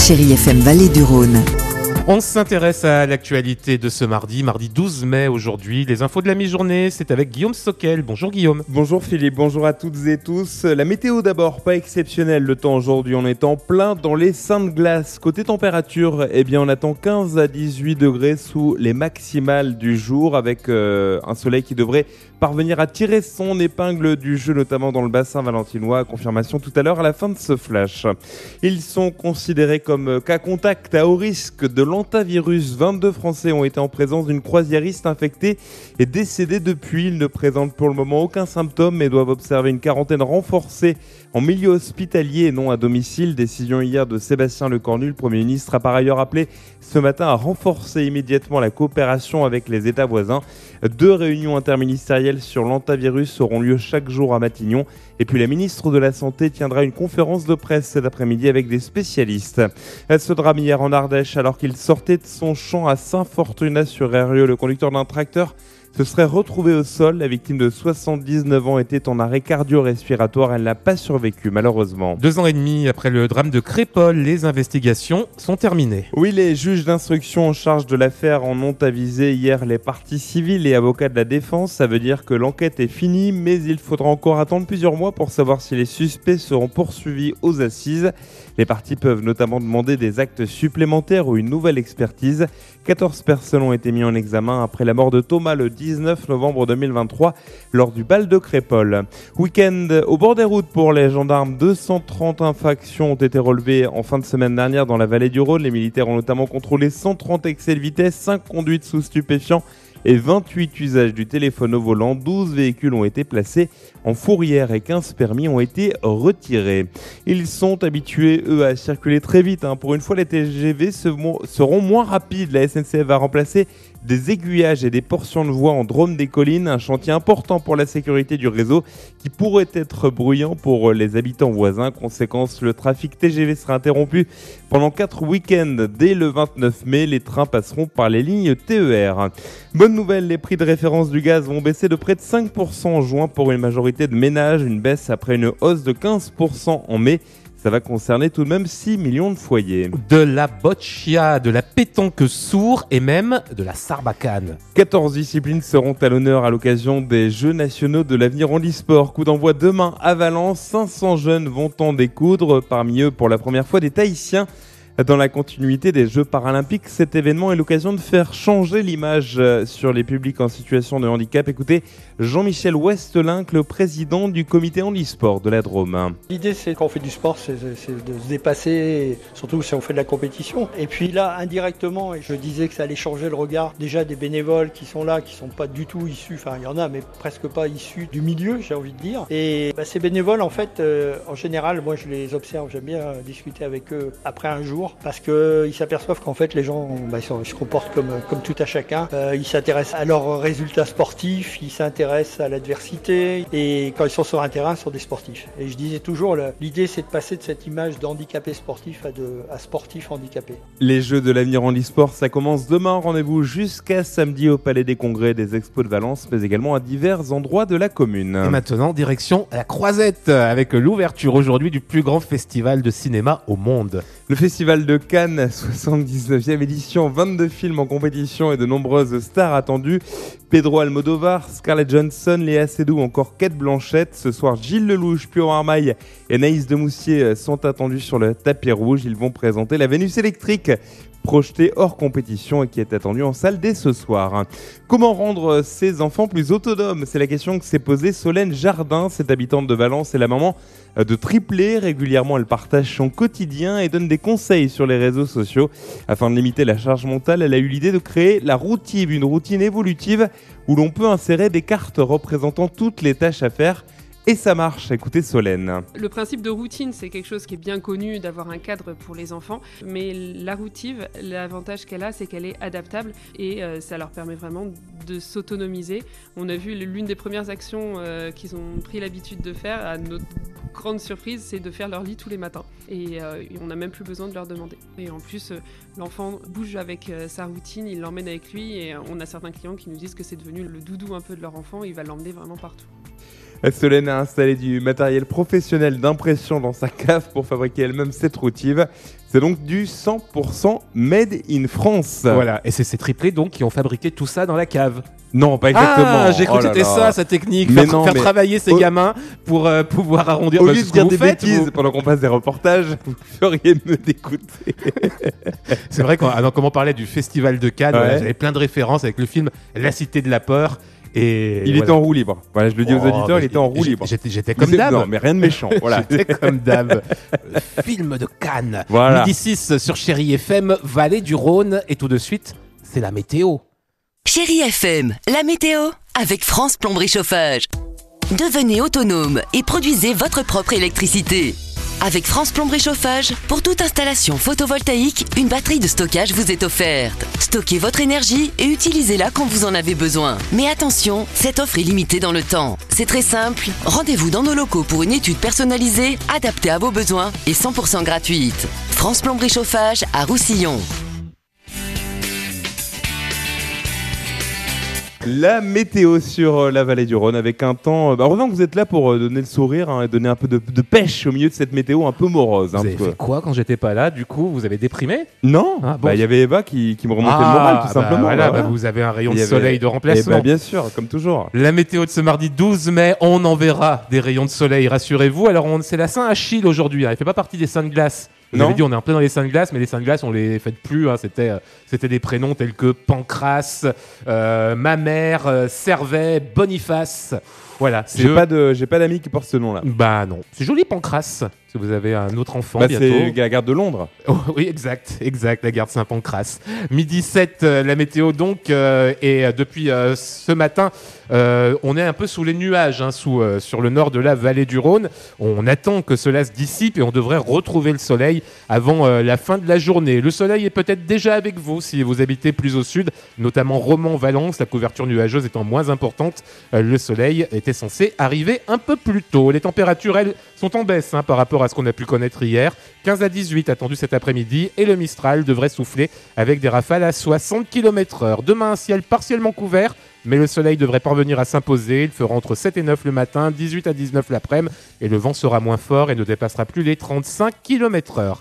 Chérie FM Vallée du Rhône. On s'intéresse à l'actualité de ce mardi 12 mai aujourd'hui. Les infos de la mi-journée, c'est avec Guillaume Sockel. Bonjour Guillaume. Bonjour Philippe, bonjour à toutes et tous. La météo d'abord, pas exceptionnelle le temps aujourd'hui, on est en plein dans les Saintes Glaces. Côté température, on attend 15 à 18 degrés sous les maximales du jour avec un soleil qui devrait parvenir à tirer son épingle du jeu, notamment dans le bassin valentinois. Confirmation tout à l'heure à la fin de ce flash. Ils sont considérés comme cas contact à haut risque de l'hantavirus. 22 Français ont été en présence d'une croisiériste infectée et décédée depuis. Ils ne présentent pour le moment aucun symptôme mais doivent observer une quarantaine renforcée en milieu hospitalier et non à domicile. Décision hier de Sébastien Lecornu. Le Premier ministre a par ailleurs appelé ce matin à renforcer immédiatement la coopération avec les États voisins. 2 réunions interministérielles sur l'hantavirus auront lieu chaque jour à Matignon. Et puis la ministre de la Santé tiendra une conférence de presse cet après-midi avec des spécialistes. Ce drame hier en Ardèche, alors qu'il sortait de son champ à Saint-Fortuna-sur-Eyrieux, le conducteur d'un tracteur se serait retrouvé au sol. La victime de 79 ans était en arrêt cardio-respiratoire. Elle n'a pas survécu, malheureusement. 2 ans et demi après le drame de Crépol, les investigations sont terminées. Oui, les juges d'instruction en charge de l'affaire en ont avisé hier les parties civiles et avocats de la défense. Ça veut dire que l'enquête est finie, mais il faudra encore attendre plusieurs mois pour savoir si les suspects seront poursuivis aux assises. Les parties peuvent notamment demander des actes supplémentaires ou une nouvelle expertise. 14 personnes ont été mises en examen après la mort de Thomas le 19 novembre 2023 lors du bal de Crépol. Week-end au bord des routes pour les gendarmes. 230 infractions ont été relevées en fin de semaine dernière dans la vallée du Rhône. Les militaires ont notamment contrôlé 130 excès de vitesse, 5 conduites sous stupéfiants et 28 usages du téléphone au volant. 12 véhicules ont été placés en fourrière et 15 permis ont été retirés. Ils sont habitués, eux, à circuler très vite. Pour une fois, les TGV seront moins rapides. La SNCF va remplacer des aiguillages et des portions de voies en Drôme des Collines, un chantier important pour la sécurité du réseau qui pourrait être bruyant pour les habitants voisins. Conséquence, le trafic TGV sera interrompu pendant 4 week-ends. Dès le 29 mai, les trains passeront par les lignes TER. Bonne nouvelle, les prix de référence du gaz vont baisser de près de 5% en juin pour une majorité de ménages, une baisse après une hausse de 15% en mai. Ça va concerner tout de même 6 millions de foyers. De la boccia, de la pétanque sourd et même de la sarbacane. 14 disciplines seront à l'honneur à l'occasion des Jeux nationaux de l'avenir handisport. Coup d'envoi demain à Valence. 500 jeunes vont en découdre. Parmi eux, pour la première fois, des Tahitiens. Dans la continuité des Jeux paralympiques, cet événement est l'occasion de faire changer l'image sur les publics en situation de handicap. Écoutez Jean-Michel Westelin, le président du comité handisport de la Drôme. L'idée, c'est quand on fait du sport, c'est de se dépasser, surtout si on fait de la compétition. Et puis là, indirectement, je disais que ça allait changer le regard déjà des bénévoles qui sont là, qui sont pas du tout issus, enfin il y en a, mais presque pas issus du milieu, j'ai envie de dire. Et ces bénévoles, en fait, en général, moi je les observe, j'aime bien discuter avec eux après un jour. Parce qu'ils s'aperçoivent qu'en fait les gens ils se comportent comme tout à chacun. Ils s'intéressent à leurs résultats sportifs, ils s'intéressent à l'adversité et quand ils sont sur un terrain, ils sont des sportifs. Et je disais toujours, l'idée c'est de passer de cette image d'handicapé sportif à sportif handicapé. Les Jeux de l'avenir handisport, ça commence demain. Rendez-vous jusqu'à samedi au Palais des Congrès des Expos de Valence, mais également à divers endroits de la commune. Et maintenant, direction la Croisette avec l'ouverture aujourd'hui du plus grand festival de cinéma au monde. Le Festival de Cannes, 79e édition, 22 films en compétition et de nombreuses stars attendues. Pedro Almodovar, Scarlett Johansson, Léa Seydoux, encore Cate Blanchett. Ce soir, Gilles Lelouch, Pio Marmaille et Anaïs Demoustier sont attendus sur le tapis rouge. Ils vont présenter la Vénus électrique, projetée hors compétition et qui est attendue en salle dès ce soir. Comment rendre ses enfants plus autonomes ? C'est la question que s'est posée Solène Jardin. Cette habitante de Valence est la maman de triplés. Régulièrement, elle partage son quotidien et donne des conseils sur les réseaux sociaux. Afin de limiter la charge mentale, elle a eu l'idée de créer la Routive, une routine évolutive où l'on peut insérer des cartes représentant toutes les tâches à faire. Et ça marche, écoutez Solène. Le principe de routine, c'est quelque chose qui est bien connu, d'avoir un cadre pour les enfants. Mais la Routive, l'avantage qu'elle a, c'est qu'elle est adaptable et ça leur permet vraiment de s'autonomiser. On a vu l'une des premières actions qu'ils ont pris l'habitude de faire, à notre grande surprise, c'est de faire leur lit tous les matins. Et on n'a même plus besoin de leur demander. Et en plus, l'enfant bouge avec sa routine, il l'emmène avec lui et on a certains clients qui nous disent que c'est devenu le doudou un peu de leur enfant, il va l'emmener vraiment partout. Solène a installé du matériel professionnel d'impression dans sa cave pour fabriquer elle-même cette routive. C'est donc du 100% made in France. Voilà, et c'est ces triplés donc qui ont fabriqué tout ça dans la cave. Non, pas exactement. Ah, j'ai cru Oh que là c'était là. ça, sa technique. Mais Faire non, mais- travailler ces gamins pour pouvoir arrondir. Au Bah, lieu c'est de ce que dire vous des faites, bêtises vous. pendant qu'on passe des reportages, vous feriez mieux d'écouter. C'est vrai quand on parlait du festival de Cannes, Ouais. voilà, j'avais plein de références avec le film La Cité de la peur. Et Il voilà. était en roue libre. Voilà, je le dis aux Oh, auditeurs, mais il était en roue libre. J'étais comme Mais c'est- d'hab. Non, mais rien de méchant. Voilà. J'étais comme d'hab. Film de Cannes. Voilà. Midi 6 sur Chéri FM, Vallée du Rhône. Et tout de suite, c'est la météo. Chéri FM, la météo avec France Plomberie Chauffage. Devenez autonome et produisez votre propre électricité. Avec France Plomberie Chauffage, pour toute installation photovoltaïque, une batterie de stockage vous est offerte. Stockez votre énergie et utilisez-la quand vous en avez besoin. Mais attention, cette offre est limitée dans le temps. C'est très simple, rendez-vous dans nos locaux pour une étude personnalisée, adaptée à vos besoins et 100% gratuite. France Plomberie Chauffage à Roussillon. La météo sur la vallée du Rhône avec un temps. Heureusement que vous êtes là pour donner le sourire et donner un peu de pêche au milieu de cette météo un peu morose. Vous avez fait quoi quand j'étais pas là? Du coup, vous avez déprimé? Non, Ah, bon. il y avait Eva qui me remontait le moral tout simplement. Voilà, voilà. vous avez un rayon Il de y avait- soleil de remplacement. Bien sûr, comme toujours. La météo de ce mardi 12 mai, on en verra des rayons de soleil, rassurez-vous. Alors, c'est la Saint-Achille aujourd'hui, hein. Elle fait pas partie des saints de glace. Vous Non. avez dit, on est en plein dans les saints de glace, mais les saints de glace, on les fait plus. Hein. C'était des prénoms tels que Pancras, Mamère, Servet, Boniface. Voilà. c'est J'ai eux. pas d'amis qui portent ce nom-là. Bah non. C'est joli, Pancras. Si vous avez un autre enfant Bah, bientôt. c'est la gare de Londres. Oh, oui, exact, la gare de Saint-Pancras. Midi 7, la météo donc, et depuis ce matin, on est un peu sous les nuages, hein, sur le nord de la vallée du Rhône. On attend que cela se dissipe et on devrait retrouver le soleil avant la fin de la journée. Le soleil est peut-être déjà avec vous si vous habitez plus au sud, notamment Romans-Valence, la couverture nuageuse étant moins importante. Le soleil était censé arriver un peu plus tôt. Les températures, elles, sont en baisse, hein, par rapport à ce qu'on a pu connaître hier. 15 à 18 attendu cet après-midi et le Mistral devrait souffler avec des rafales à 60 km/h. Demain, un ciel partiellement couvert, mais le soleil devrait parvenir à s'imposer. Il fera entre 7 et 9 le matin, 18 à 19 l'après-midi et le vent sera moins fort et ne dépassera plus les 35 km/h.